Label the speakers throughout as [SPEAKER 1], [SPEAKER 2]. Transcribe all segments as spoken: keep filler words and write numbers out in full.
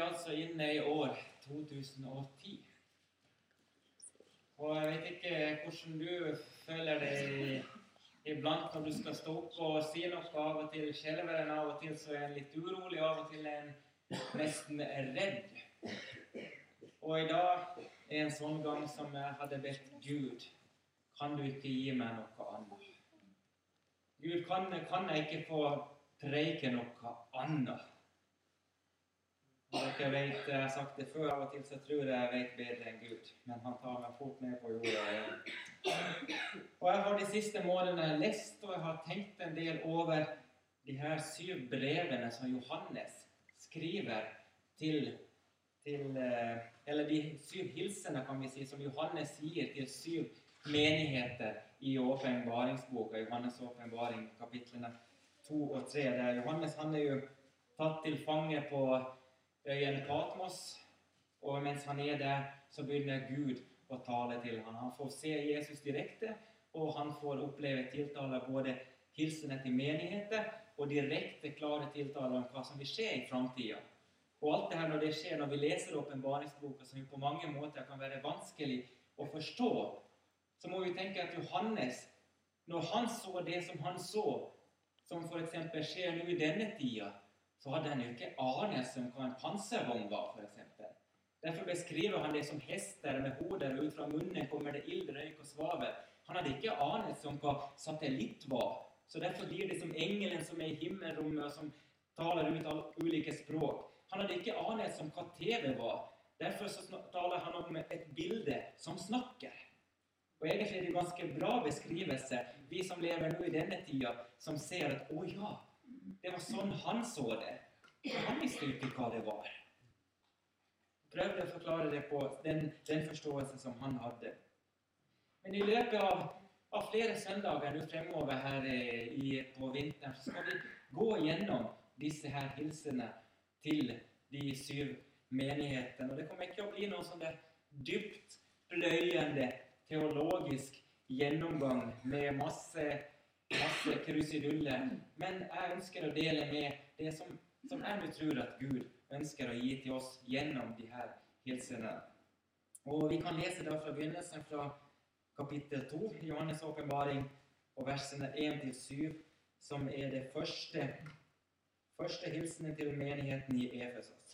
[SPEAKER 1] altså inne i år to tusen og ti. Og jeg vet ikke hvordan du føler deg iblant når du skal stå opp og si noe. Av og til skjelver en, av og til så er en litt urolig, av og til er en nesten redd. Og i dag er en sånn gang som jeg hadde bedt Gud, kan du ikke gi meg noe annet? Gud, kan, kan jeg ikke få preike noe annet? Og dere vet, jeg har sagt det før, av og til så tror jeg jeg vet bedre enn Gud, men han tar meg fort ned på jorda igjen. Og jeg har de siste månedene lest, og jeg har tenkt en del over de her syv brevene som Johannes skriver til, til eller de syv hilsene, kan vi si, som Johannes gir til syv menigheter i åpenbaringsboka, Johannes åpenbaring, kapitlene to og tre. Der Johannes, han er jo tatt til fange på øyen Patmos, og mens han er der, så begynner Gud å tale til han. Han får se Jesus direkte, og han får oppleve tiltaler, både hilsener til menigheter, og direkte klare tiltaler om hva som vil skje i fremtiden. Og alt det her, når det skjer, når vi leser åpenbaringsboka, som på mange måter kan være vanskelig å forstå, så må vi tenke at Johannes, når han så det som han så, som for eksempel skjer nå i denne tida, så hadde han jo ikke anelse om hva en panservogn var, for eksempel. Derfor beskriver han det som hester med hoder, og ut fra munnen kommer det ild, røyk og svavel. Han hadde ikke anelse om hva satellitt var. Så derfor blir det som engelen som er i himmelrommet, og som taler ut av ulike språk. Han hadde ikke anelse om hva T V var. Derfor så taler han om et bilde som snakker. Og egentlig er det en ganske bra beskrivelse, vi som lever nå i denne tida, som ser at, å ja, det var sånn han så det. Han visste ikke hva det var. Prøvde å forklare det på den, den forståelse som han hadde. Men i løpet av, av flere søndager nå fremover her i, på vinteren, så skal vi gå gjennom disse her hilsene til de syv menighetene. Og det kommer ikke å bli noe sånn der dypt pløyende teologisk gjennomgang med masse masse krusiduller, men jeg ønsker å dele med det som, som jeg nå tror at Gud ønsker å gi til oss gjennom de her hilsene. Og vi kan lese da fra begynnelsen fra kapittel to, Johannes åpenbaring, og versene én til syv, som er det første, første hilsene til menigheten i Efesos.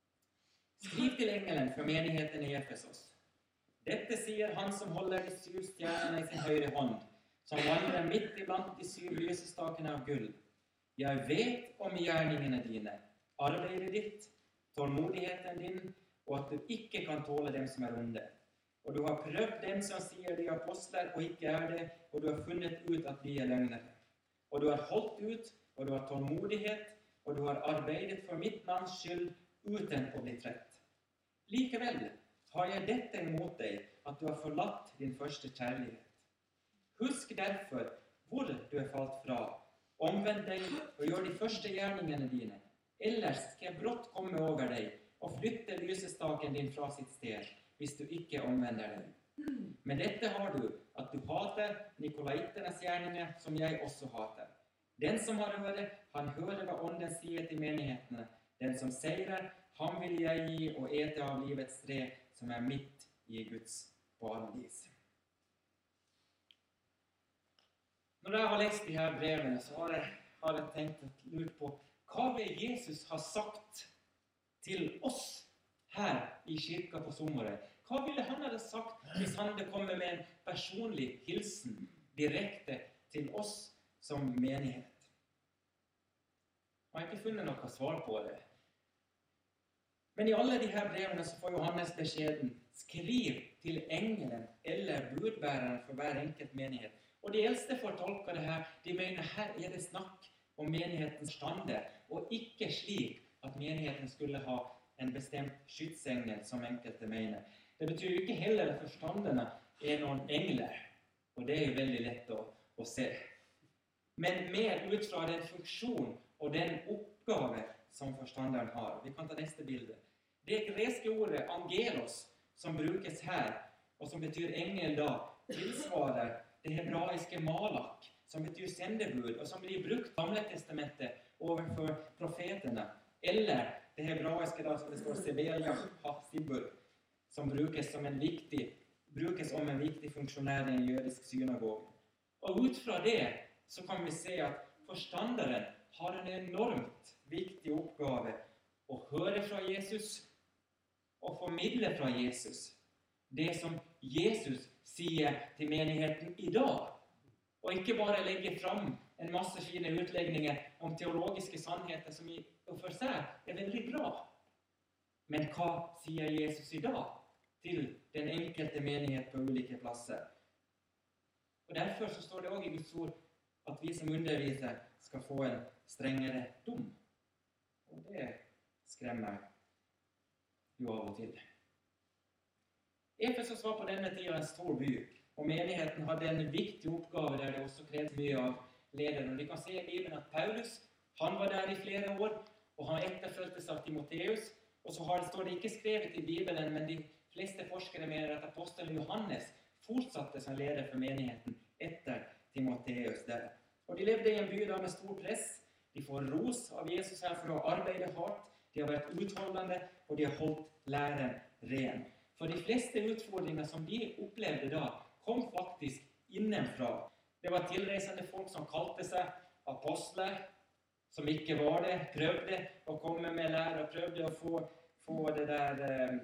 [SPEAKER 1] Skriv til engelen fra menigheten i Efesos. Dette sier han som holder de syv stjernene i sin høyre hånd, som vandrer midt iblant de syv lysestakene av gull. Jeg vet om gjerningene dine, arbeidet ditt, tålmodigheten din, og at du ikke kan tåle dem som er onde. Og du har prøvd dem som sier de er apostler og ikke er det, og du har funnet ut at de er løgnere. Og du har holdt ut, og du har tålmodighet, og du har arbeidet for mitt navns skyld uten å bli trett. Likevel har jeg dette imot deg, at du har forlatt din første kjærlighet. Husk derfor hvor du er falt fra. Omvend deg og gjør de første gjerningene dine. Ellers skal jeg brått komme over deg og flytte lysestaken din fra sitt sted, hvis du ikke omvender deg. Men dette har du, at du hater nikolaiternes gjerninger, som jeg også hater. Den som har øre, han hører hva ånden sier til menighetene. Den som seirer, han vil jeg gi og ete av livets tre, som er midt i Guds paradis. Når jeg har lest de her brevene, så har jeg, har jeg tenkt og lurt på hva vil Jesus ha sagt til oss her i kirka på Sommeret? Hva ville han ha sagt hvis han hadde kommet med en personlig hilsen direkte til oss som menighet? Jeg har ikke funnet noe svar på det. Men i alle de her brevene så får Johannes beskjeden: skriv til engelen eller budbæreren for hver enkelt menighet. Og de eldste fortolker det her, de mener her er det snakk om menighetens stander, og ikke slik at menigheten skulle ha en bestemt skytsengel, som enkelte mener. Det betyr jo ikke heller at forstanderne er noen engler, og det er jo veldig lett å, å se. Men mer ut fra den funksjon og den oppgave som forstanderen har. Vi kan ta neste bilde. Det greske ordet angelos, som brukes her, og som betyr engel da, tilsvarer det hebraiske malak, som betyr sendebud, og som blir brukt i Gamle testamentet overfor profetene, eller det hebraiske da, som det står Sebelia ha-sibur, som brukes som en viktig, brukes som en viktig funksjonær i en jødisk synagoge. Og ut fra det så kan vi se at forstanderen har en enormt viktig oppgave å høre fra Jesus og formidle fra Jesus det som Jesus sier til menigheten i dag. Og ikke bare legge fram en masse fine utlegninger om teologiske sannheter som i og for seg er veldig bra. Men hva sier Jesus i dag til den enkelte menighet på ulike plasser? Og derfor så står det også i Guds ord at vi som underviser skal få en strengere dom. Og det skremmer jo av og til. Efesos var på denne tiden en stor by, og menigheten hadde en viktig oppgave der det også krevde mye av lederen. Og vi kan se i Bibelen at Paulus, han var der i flere år, og han etterføltes av Timotheus. Og så har, står det ikke skrevet i Bibelen, men de fleste forskere mener at apostelen Johannes fortsatte som leder for menigheten etter Timotheus der. Og de levde i en by da med stor press. De får ros av Jesus her for å arbeide hardt. De har vært utholdende, og de har holdt læren ren. For de fleste utfordringer som de opplevde da, kom faktisk innenfra. Det var tilreisende folk som kalte seg apostler, som ikke var det, prøvde å komme med lære, og prøvde å få, få det der... Eh,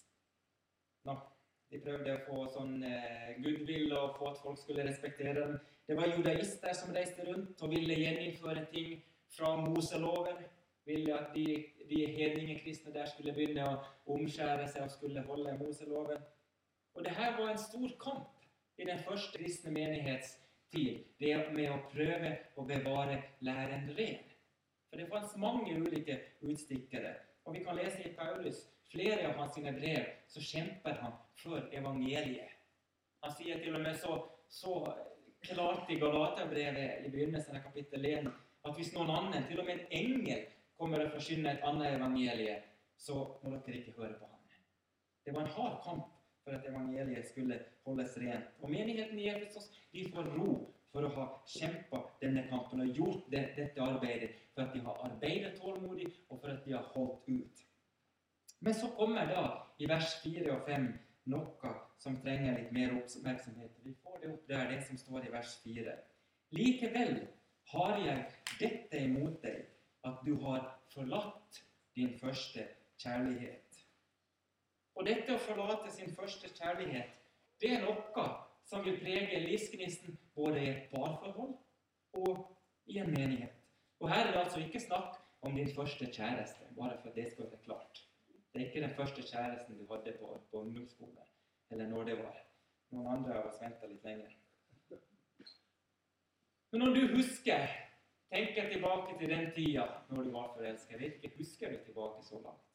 [SPEAKER 1] no, de prøvde å få sånn eh, goodwill og få at folk skulle respektere dem. Det var judaister som reiste rundt og ville gjeninnføre ting fra Moseloven. Ville at de, de hedningekristne der skulle begynne å omskjære seg og skulle holde Moseloven. Og det her var en stor kamp i den første kristne menighetstid, det med å prøve å bevare læren ren. For det fanns mange ulike utstikkere. Og vi kan lese i Paulus, flere av hans sine brev, så kjemper han for evangeliet. Han sier til og med så, så klart i Galaterbrevet i begynnelsen av kapittel én, at hvis noen annen, til og med en engel, kommer og forkynner et annet evangelie, så må dere ikke høre på ham. Det var en hard kamp for at evangeliet skulle holdes rent. Og menigheten i Efesos, de får ro for å ha kjempet denne kampen og gjort det, dette arbeidet, for at de har arbeidet tålmodig og for at de har holdt ut. Men så kommer da i vers fire og fem noe som trenger litt mer oppmerksomhet. Vi får det opp der, det som står i vers fire. Likevel har jeg dette imot deg, at du har forlatt din første kjærlighet. Og dette å forlate sin første kjærlighet, det er noe som vil prege livsgnisten både i et parforhold og i en menighet. Og her er det altså ikke snakk om din første kjæreste, bare for at det skal være klart. Det er ikke den første kjæresten du hadde på, på ungdomsskolen, eller når det var. Noen andre av oss ventet litt lenger. Men når du husker, tenker tilbake til den tida når du var forelsket. Jeg vet ikke, husker du tilbake så langt?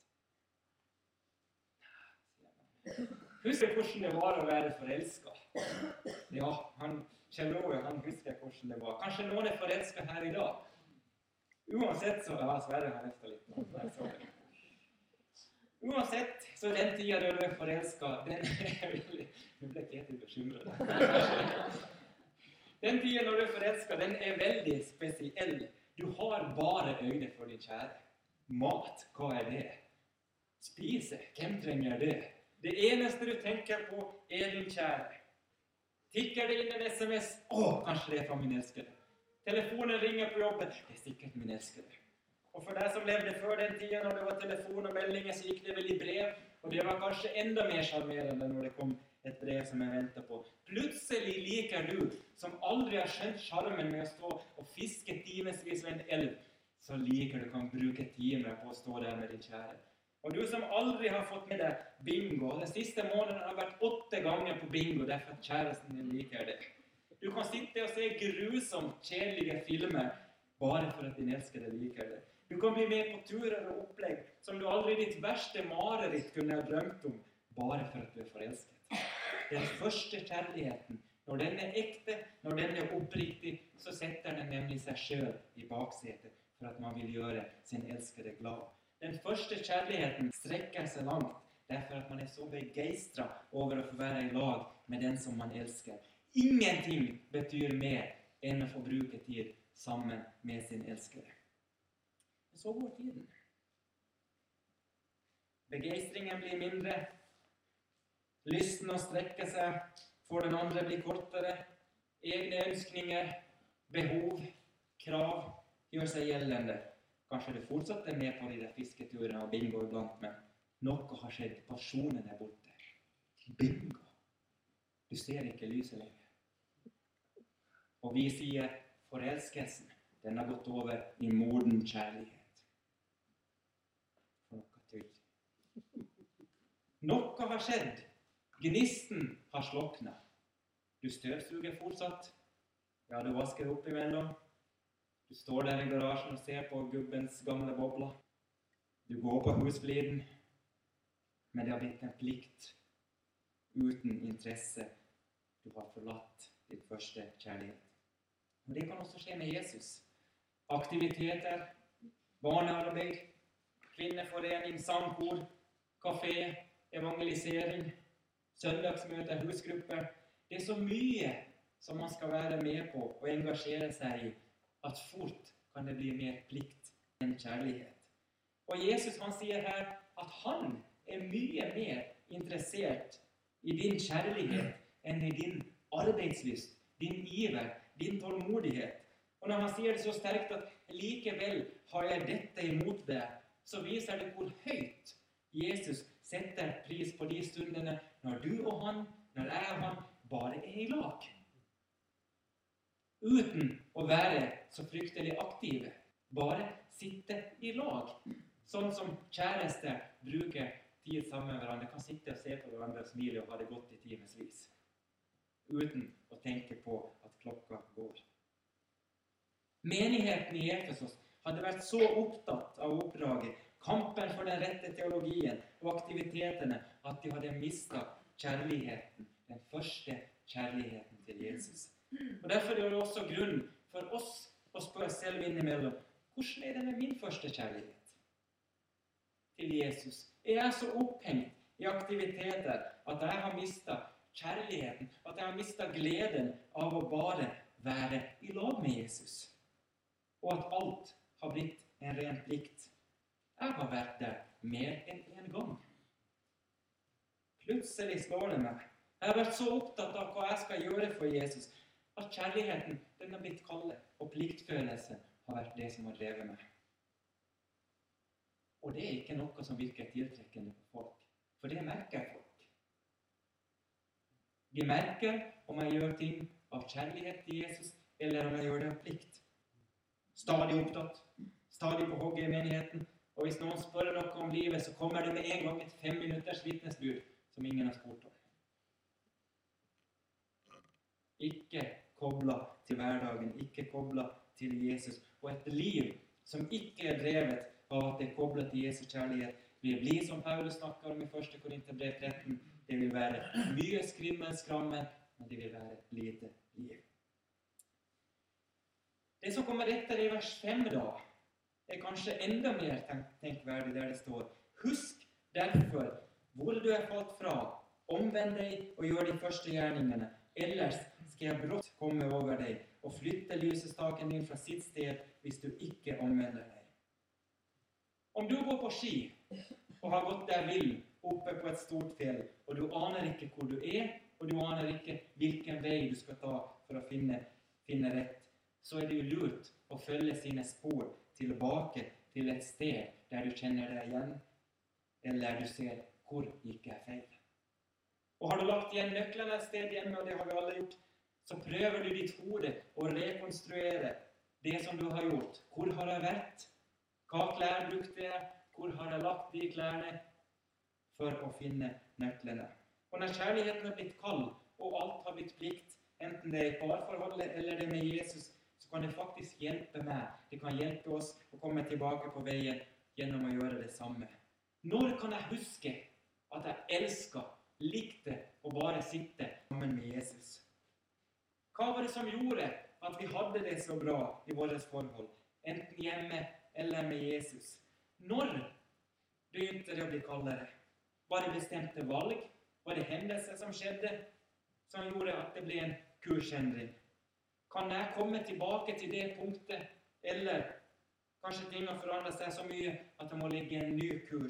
[SPEAKER 1] Husker du hvordan det var å være forelsket? Ja, han, Kjell Roe, han husker hvordan det var. Kanskje noen er forelsket her i dag. Uansett så, ja, Sverre har løftet litt nå. Der så det. Uansett, så den tida da du er forelsket, den er veldig... Nå ble jeg helt bekymret. Den tiden når du er forelsket, den er veldig spesiell. Du har bare øyne for din kjære. Mat, hva er det? Spise, hvem trenger det? Det eneste du tenker på er din kjære. Tikker det inn en sms? Å, kanskje det er fra min elskede. Telefonen ringer på jobben. Det er sikkert min elskede. Og for deg som levde før den tiden, når det var telefon og meldinger, så gikk det vel i brev. Og det var kanskje enda mer sjarmerende når det kom et brev som jeg venter på. Plutselig liker du, som aldri har skjønt sjarmen med å stå og fiske timesvis ved en elv, så liker du kan bruke timer på å stå der med din kjære. Og du som aldri har fått med deg bingo, den siste måneden har vært åtte ganger på bingo, derfor at kjæresten din liker det. Du kan sitte og se grusomt kjedelige filmer, bare for at din elskede liker det. Du kan bli med på turer og opplegg som du aldri i ditt verste mareritt kunne ha drømt om, bare for at du er forelsket. Den første kjærligheten, når den er ekte, når den er oppriktig, så setter den nemlig seg selv i baksetet for at man vil gjøre sin elskede glad. Den første kjærligheten strekker seg langt, derfor at man er så begeistret over å få være i lag med den som man elsker. Ingenting betyr mer enn å få bruke tid sammen med sin elskede. Men så går tiden. Begeistringen blir mindre. Lysten å strekke seg for den andre blir kortere. Egne ønskninger, behov, krav gjør seg gjeldende. Kanskje du fortsatt er med på de der fisketurene og bingo iblant, men noe har skjedd. Passionen er borte. Bingo. Du ser ikke lyset lenger. Og vi sier forelskelsen, den har gått over i moden kjærlighet. For noe tydelig. Noe har skjedd. Gnisten har sloknet. Du støvsuger fortsatt. Ja, du vasker opp imellom. Du står der i garasjen og ser på gubbens gamle bobler. Du går på husfliden. Men det har blitt en plikt. Uten interesse. Du har forlatt ditt første kjærlighet. Og det kan også skje med Jesus. Aktiviteter, barnearbeid, kvinneforening, sangkor, kafé, evangelisering, søndagsmøter, husgrupper. Det er så mye som man skal være med på og engasjere seg i, at fort kan det bli mer plikt enn kjærlighet. Og Jesus han sier her at han er mye mer interessert i din kjærlighet enn i din arbeidslyst, din iver, din tålmodighet. Og når han sier det så sterkt at likevel har jeg dette imot deg, så viser det hvor høyt Jesus setter pris på de stundene når du og han, når jeg og han, bare er i lag. Uten å være så fryktelig aktive. Bare sitte i lag. Sånn som kjærester bruker tid sammen med hverandre. Kan sitte og se på hverandre og smile og ha det godt i timesvis. Uten å tenke på at klokka går. Menigheten i Efesos hadde vært så opptatt av oppdraget, kampen for den rette teologien og aktivitetene, at de hadde mistet kjærligheten, den første kjærligheten til Jesus. Og derfor er det også grunn for oss å spørre selv innimellom, hvordan er det med min første kjærlighet til Jesus? Er jeg så opphengt i aktiviteter at jeg har mistet kjærligheten, at jeg har mistet gleden av å bare være i lag med Jesus, og at alt har blitt en ren plikt? Jeg har vært der mer enn en gang. Plutselig slår det meg. Jeg har vært så opptatt av hva jeg skal gjøre for Jesus, at kjærligheten, den har blitt kallet, og pliktfølelsen har vært det som har drevet meg. Og det er ikke noe som virker tiltrekkende på folk, for det merker folk. De merker om jeg gjør ting av kjærlighet til Jesus, eller om jeg gjør det av plikt. Stadig opptatt, stadig på hogget i menigheten, og hvis noen spør noe om livet, så kommer det med en gang et fem minutters vitnesbyrd som ingen har spurt om. Ikke koblet til hverdagen, ikke koblet til Jesus, og et liv som ikke er drevet av at det er koblet til Jesu kjærlighet, vil bli som Paulus snakker om i første Korinterbrev tretten. Det vil være mye skrimmel, skrammel, men det vil være lite liv. Det som kommer etter i vers fem da, er kanskje enda mer tenkverdig der det står: Husk derfor hvor du er falt fra, omvend deg og gjør de første gjerningene, ellers skal jeg brått komme over deg og flytte lysestaken din fra sitt sted hvis du ikke omvender deg. Om du går på ski og har gått der vill oppe på et stort fjell, og du aner ikke hvor du er, og du aner ikke hvilken vei du skal ta for å finne, finne rett, så er det jo lurt å følge sine spor tilbake til et sted der du kjenner deg igjen, eller du ser hvor gikk jeg feil. Og har du lagt igjen nøklene et sted hjemme, og det har vi alle gjort, så prøver du ditt hode å rekonstruere det som du har gjort. Hvor har jeg vært? Hva klær brukte jeg? Hvor har jeg lagt de klærne? For å finne nøklene. Og når kjærligheten er blitt kald, og alt har blitt plikt, enten det er i parforholdet eller det er med Jesus, så kan det faktisk hjelpe meg. Det kan hjelpe oss å komme tilbake på veien gjennom å gjøre det samme. Når kan jeg huske at jeg elsket, likte å bare sitte sammen med Jesus? Hva var det som gjorde at vi hadde det så bra i vårt forhold, enten hjemme eller med Jesus? Når begynte det å bli kaldere? Var det bestemte valg? Var det hendelser som skjedde som gjorde at det ble en kursendring? Kan jeg komme tilbake til det punktet, eller kanskje ting har forandret seg så mye at jeg må legge en ny kurs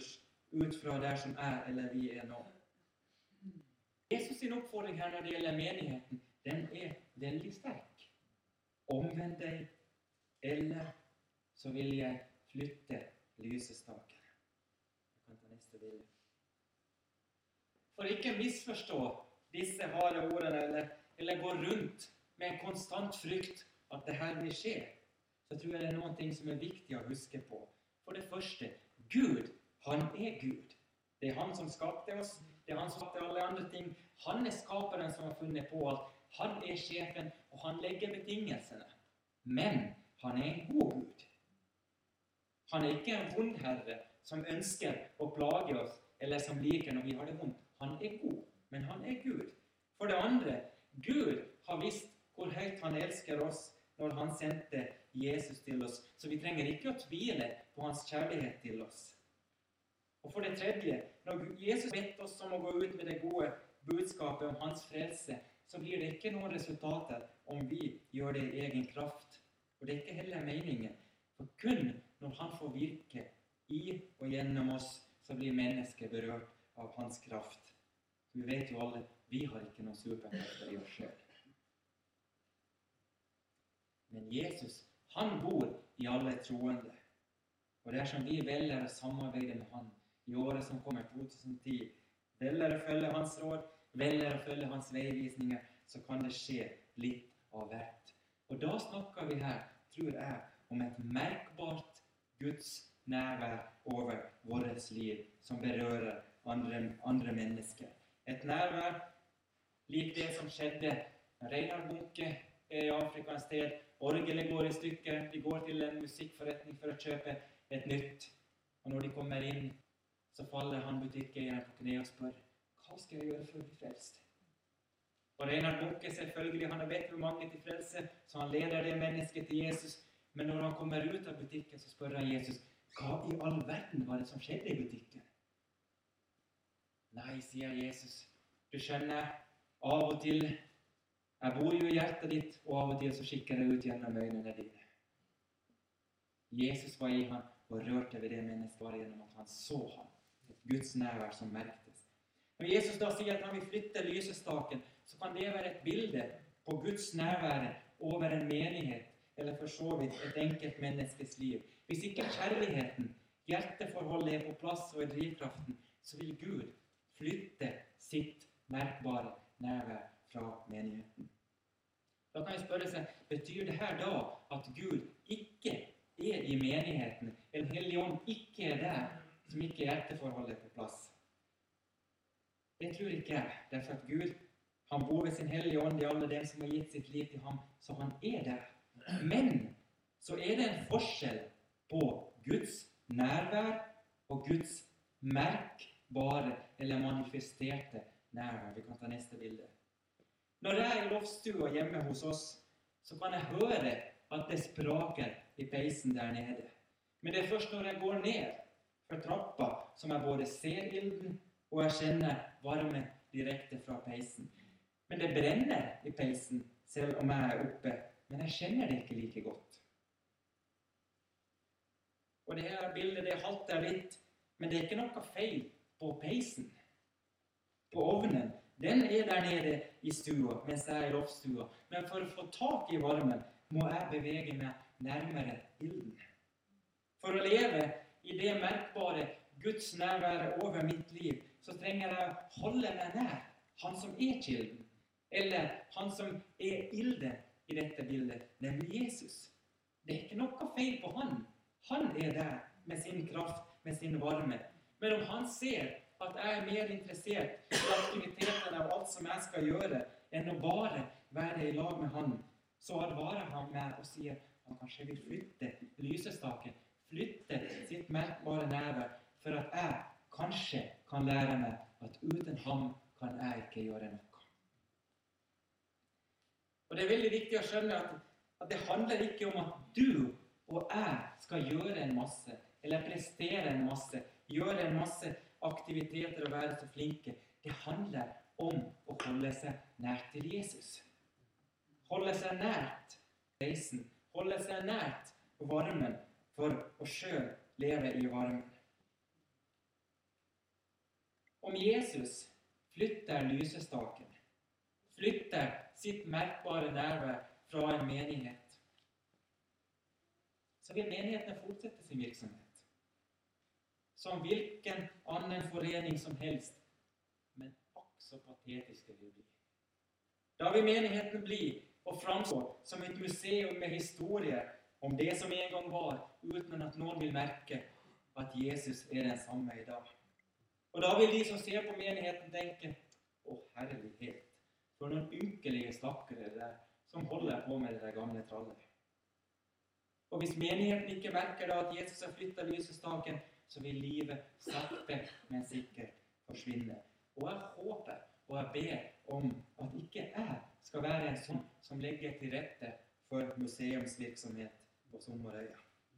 [SPEAKER 1] ut fra der som er eller vi er nå. Jesus sin oppfordring her når det gjelder menigheten, den er veldig sterk. Omvend deg, eller så vil jeg flytte lysestaken. Jeg kan ta neste bilde. For ikke misforstå disse harde ordene, eller, eller gå rundt med en konstant frykt at det her vil skje, så tror jeg det er noen ting som er viktig å huske på. For det første, Gud, han er Gud. Det er han som skapte oss, det er han som skapte alle andre ting. Han er skaperen som har funnet på alt. Han er sjefen, og han legger betingelsene. Men han er en god Gud. Han er ikke en vond herre som ønsker å plage oss, eller som liker når vi har det vondt. Han er god, men han er Gud. For det andre, Gud har visst hvor høyt han elsker oss når han sendte Jesus til oss. Så vi trenger ikke å tvile på hans kjærlighet til oss. Og for det tredje, når Jesus bedt oss om å gå ut med det gode budskapet om hans frelse, så blir det ikke noen resultater om vi gjør det i egen kraft. Og det er ikke heller meningen. For kun når han får virke i og gjennom oss, så blir mennesket berørt av hans kraft. Vi vet jo alle, vi har ikke noen superkrefter i oss selv. Men Jesus, han bor i alle troende. Og dersom vi velger å samarbeide med han i året som kommer to tusen ti, velger å følge hans råd, velger å følge hans veivisninger, så kan det skje litt av hvert. Og da snakker vi her, tror jeg, om et merkbart Guds nærvær over vårt liv, som berører andre, andre mennesker. Et nærvær lik det som skjedde med Reinhard Bunke i Afrika en sted. Orgelet går i stykker, de går til en musikkforretning for å kjøpe et nytt. Og når de kommer inn, så faller han butikkeieren på kne og spør, hva skal jeg gjøre for å bli frelst? Og Reinhard Bunke selvfølgelig, han har bedt for mange til frelse, så han leder det mennesket til Jesus. Men når han kommer ut av butikken, så spør han Jesus, hva i all verden var det som skjedde i butikken? Nei, sier Jesus, du skjønner, av og til, jeg bor jo i hjertet ditt, og av og til så kikker jeg ut gjennom øynene dine. Jesus var i han, og rørte ved det mennesket bare gjennom at han så han. Et Guds nærvær som merktes. Når Jesus da sier at han vil flytte lysestaken, så kan det være et bilde på Guds nærvær over en menighet, eller for så vidt et enkelt menneskes liv. Hvis ikke kjærligheten, hjerteforholdet er på plass og er drivkraften, så vil Gud flytte sitt merkbare nærvær fra menigheten. Da kan jeg spørre seg, betyr det her da at Gud ikke er i menigheten, eller Hellige Ånd ikke er der, som ikke er hjerteforholdet på plass? Det tror ikke jeg, derfor at Gud, han bor ved sin Hellige Ånd i alle dem som har gitt sitt liv til ham, så han er der. Men så er det en forskjell på Guds nærvær og Guds merkbare eller manifesterte nærvær. Vi kan ta neste bilde. Når jeg er i lovstua hjemme hos oss, så kan jeg høre at det spraker i peisen der nede. Men det er først når jeg går ned for trappa som jeg både ser ilden og jeg kjenner varme direkte fra peisen. Men det brenner i peisen selv om jeg er oppe, men jeg kjenner det ikke like godt. Og det her bildet, det halter litt, men det er ikke noe feil på peisen. På ovnen, den er der nede i stua, mens jeg er i lovstua. Men for å få tak i varmen, må jeg bevege meg nærmere ilden. For å leve i det merkbare Guds nærvære over mitt liv, så trenger jeg å holde meg nær han som er kilden, eller han som er ilden i dette bildet, nemlig Jesus. Det er ikke noe feil på han. Han er der med sin kraft, med sin varme. Men om han ser at jeg er mer interessert i aktiviteten av alt som jeg skal gjøre, enn å bare være i lag med han, så advarer han meg og sier at han kanskje vil flytte lysestaken, flytte sitt merkbare nærvær, for at jeg kanskje kan lære meg at uten ham kan jeg ikke gjøre noe. Og det er veldig viktig å skjønne at, at det handler ikke om at du og jeg skal gjøre en masse, eller prestere en masse, gjøre en masse aktiviteter og være så flinke. Det handler om å holde seg nært til Jesus. Holde seg nært reisen, holde seg nært varmen for å selv leve i varmen. Om Jesus flytter lysestaken, flytter sitt merkbare nærvær fra en menighet, så vil menigheten fortsette sin virksomhet. Som hvilken annen forening som helst, men også patetisk det vil bli. Da vil menigheten bli og framstå som et museum med historie om det som en gang var, uten at noen vil merke at Jesus er den samme i dag. Og da vil de som ser på menigheten tenke, å herlighet, for noen ynkelige stakkere der som holder på med det der gamle trallet. Og hvis menigheten ikke merker da at Jesus har flyttet lysestaken, så vil livet sakte, men sikkert forsvinne. Og jeg håper, og jeg ber om at ikke jeg skal være en sånn som legger til rette for museumsvirksomhet på Sommerøya.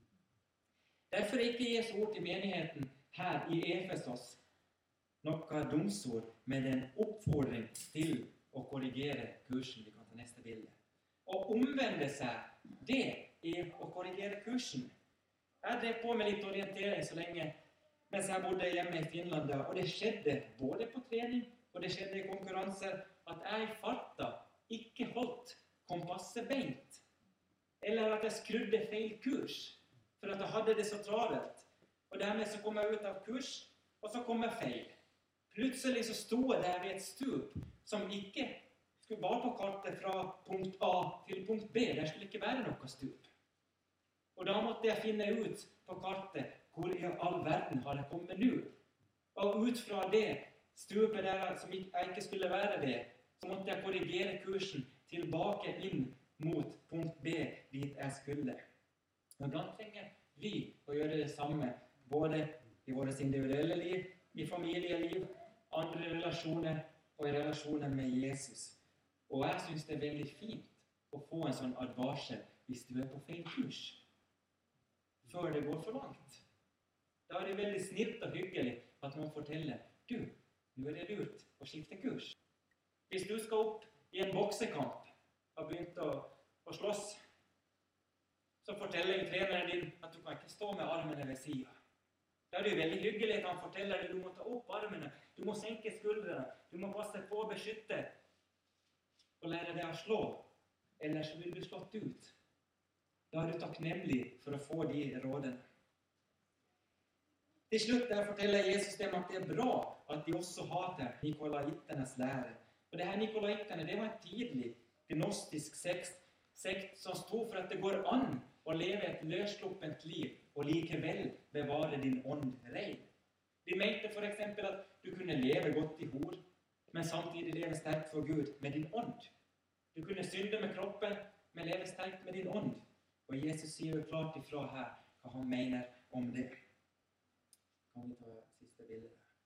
[SPEAKER 1] Derfor er ikke Jesu ord til menigheten her i Efesos noe domsord, men en oppfordring til å korrigere kursen. Vi kan ta neste bilde. Å omvende seg, det er å korrigere kursen. Jeg drev på med litt orientering så lenge mens jeg bodde hjemme i Finland, og det skjedde både på trening og det skjedde i konkurranser at jeg i farta ikke holdt kompasset beint, eller at jeg skrudde feil kurs, for at jeg hadde det så travelt. Og dermed så kom jeg ut av kurs, og så kom jeg feil. Plutselig så sto jeg der ved et stup som ikke skulle være på kartet fra punkt A til punkt B. Der skulle ikke være noe stup. Og da måtte jeg finne ut på kartet hvor i all verden har jeg kommet nå. Og ut fra det stupet der som jeg ikke skulle være ved, så måtte jeg korrigere kursen tilbake inn mot punkt B dit jeg skulle. Men blant trenger vi å gjøre det samme, både i vårt individuelle liv, i familieliv, andre relasjoner og i relasjoner med Jesus. Og jeg synes det er veldig fint å få en sånn advarsel hvis du er på feil kurs, før det går for langt. Da er det veldig snilt og hyggelig at noen forteller, du, nå er det lurt å skifte kurs. Hvis du skal opp i en boksekamp og begynt å, å slåss, så forteller treneren din at du kan ikke stå med armene ved siden. Da er det veldig hyggelig at han forteller deg at du må ta opp armene, du må senke skuldrene, du må passe på å beskytte og lære deg å slå, ellers vil du slått ut. Da er du takknemlig for å få de rådene. Til slutt der forteller Jesus dem at det er bra at de også hater nikolaiternes lære. Og det her nikolaiterne, det var en tidlig gnostisk sekt, sekt som sto for at det går an å leve et løssluppent liv og likevel bevare din ånd rein. De mente for eksempel at du kunne leve godt i hor, men samtidig leve sterkt for Gud med din ånd. Du kunne synde med kroppen, men leve sterkt med din ånd. Og Jesus sier jo klart ifra her hva han mener om det. Kan vi ta siste bilde?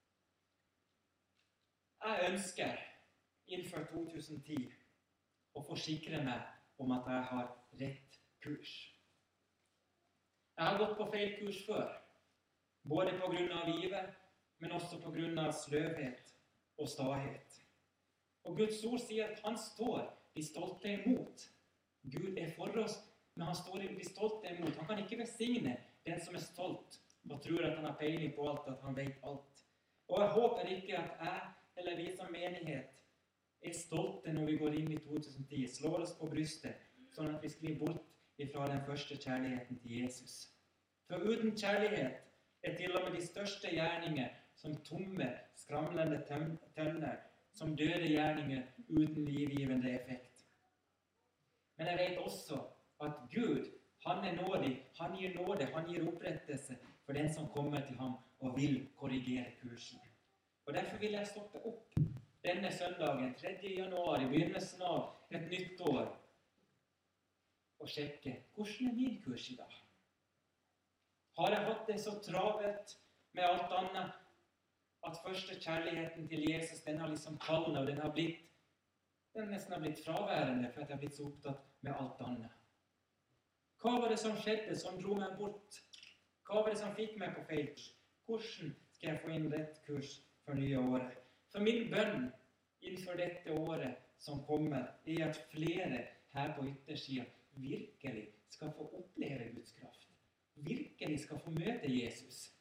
[SPEAKER 1] Jeg ønsker innenfor to tusen ti å forsikre meg om at jeg har rett kurs. Jeg har gått på feil kurs før, både på grunn av livet, men også på grunn av sløvhet og stahet. Og Guds ord sier at han står de stolte imot. Gud er for oss, men han står de stolte imot. Han kan ikke besigne den som er stolt og tror at han har peiling på alt, at han vet alt. Og jeg håper ikke at jeg eller vi som menighet er stolte når vi går inn i to tusen ti, slår oss på brystet, sånn at vi sklir bort ifra den første kjærligheten til Jesus. For uten kjærlighet er til og med de største gjerninger som tomme, skramlende tønner, som døde gjerninger uten livgivende effekt. Men jeg vet også at Gud, han er nådig, han gir nåde, han gir opprettelse for den som kommer til ham og vil korrigere kursen. Og derfor vil jeg stoppe opp denne søndagen, tredje januar, i begynnelsen av et nytt år, og sjekke, hvordan er min kurs i dag? Har jeg hatt det så travelt med alt annet, at første kjærligheten til Jesus, den har liksom kallet, og den har blitt, den nesten har blitt fraværende, for at jeg har blitt så opptatt med alt annet. Hva var det som skjedde, som dro meg bort? Hva var det som fikk meg på feil kurs? Hvordan skal jeg få inn rett kurs for nye året? For min bønn innenfor dette året som kommer, er at flere her på yttersiden virkelig skal få oppleve Guds kraft. Virkelig skal få møte Jesus.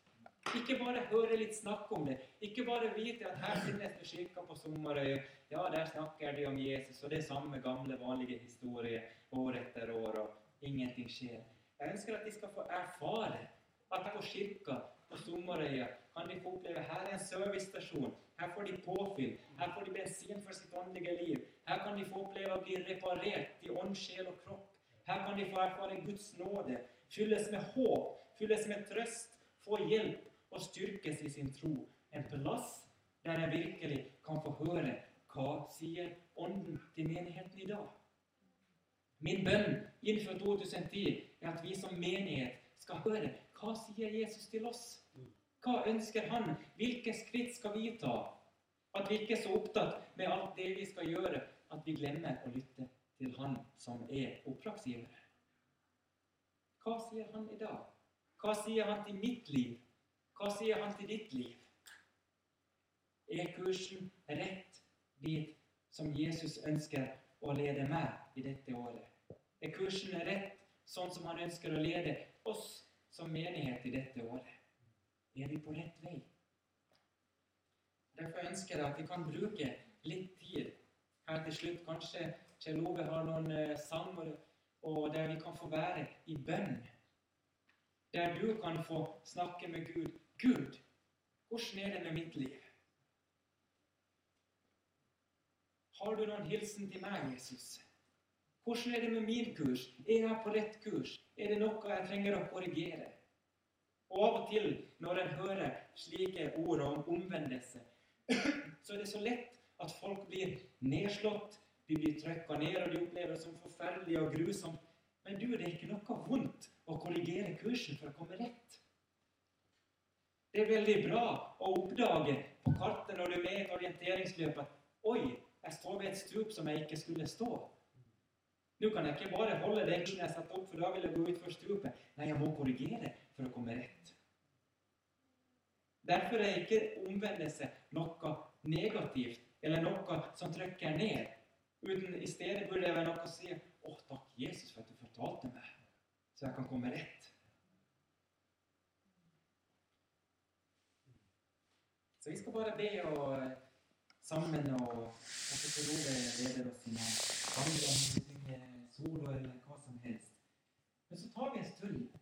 [SPEAKER 1] Ikke bare høre litt snakk om det. Ikke bare vite at her finnes det kirker på Sommerøy. Ja, der snakker de om Jesus, og det er samme gamle, vanlige historie år etter år, og ingenting skjer. Jeg ønsker at de skal få erfare at på kirka på Sommerøya kan de få oppleve her er en servicestasjon. Her får de påfyll. Her får de bensin for sitt åndelige liv. Her kan de få oppleve å bli reparert i ånd, sjel og kropp. Her kan de få erfare Guds nåde, fylles med håp, fylles med trøst, få hjelp og styrkes i sin tro. En plass der jeg virkelig kan få høre hva sier ånden til menigheten i dag. Min bønn innenfor to tusen ti er at vi som menighet skal høre hva sier Jesus til oss. Hva ønsker han? Hvilke skritt skal vi ta? At vi ikke er så opptatt med alt det vi skal gjøre, at vi glemmer å lytte til han som er oppdragsgiver. Hva sier han i dag? Hva sier han til mitt liv? Hva sier han til ditt liv? Er kursen rett dit som Jesus ønsker å lede meg i dette året? Er kursen rett sånn som han ønsker å lede oss som menighet i dette året? Er vi på rett vei? Derfor ønsker jeg at vi kan bruke litt tid her til slutt. Kanskje Kjell Ove har noen eh, sanger, og der vi kan få være i bønn. Der du kan få snakke med Gud. Gud, hvordan er det med mitt liv? Har du noen hilsen til meg, Jesus? Hvordan er det med min kurs? Er jeg på rett kurs? Er det noe jeg trenger å korrigere? Og av og til, når en hører slike ord om omvendelse, så er det så lett at folk blir nedslått, de blir trykket ned, og de opplever det som forferdelig og grusomt. Men du, det er ikke noe vondt å korrigere kursen for å komme rett. Det er veldig bra å oppdage på kartet når du er med i et orienteringsløp at oi, jeg står ved et stup som jeg ikke skulle stå. Nå kan jeg ikke bare holde den kursen jeg satt opp, for da vil jeg gå ut for stupet. Nei, jeg må korrigere for å komme rett. Derfor er ikke omvendelse noe negativt, eller noe som trykker ned. Uten i stedet burde jeg være noe å si, «Åh, takk Jesus for at du fortalte meg, så jeg kan komme rett.» Så vi skal bare be og sammen, og kanskje til Ove leder oss i navn. Om vi synger solo eller hva som helst. Men så tar vi en stund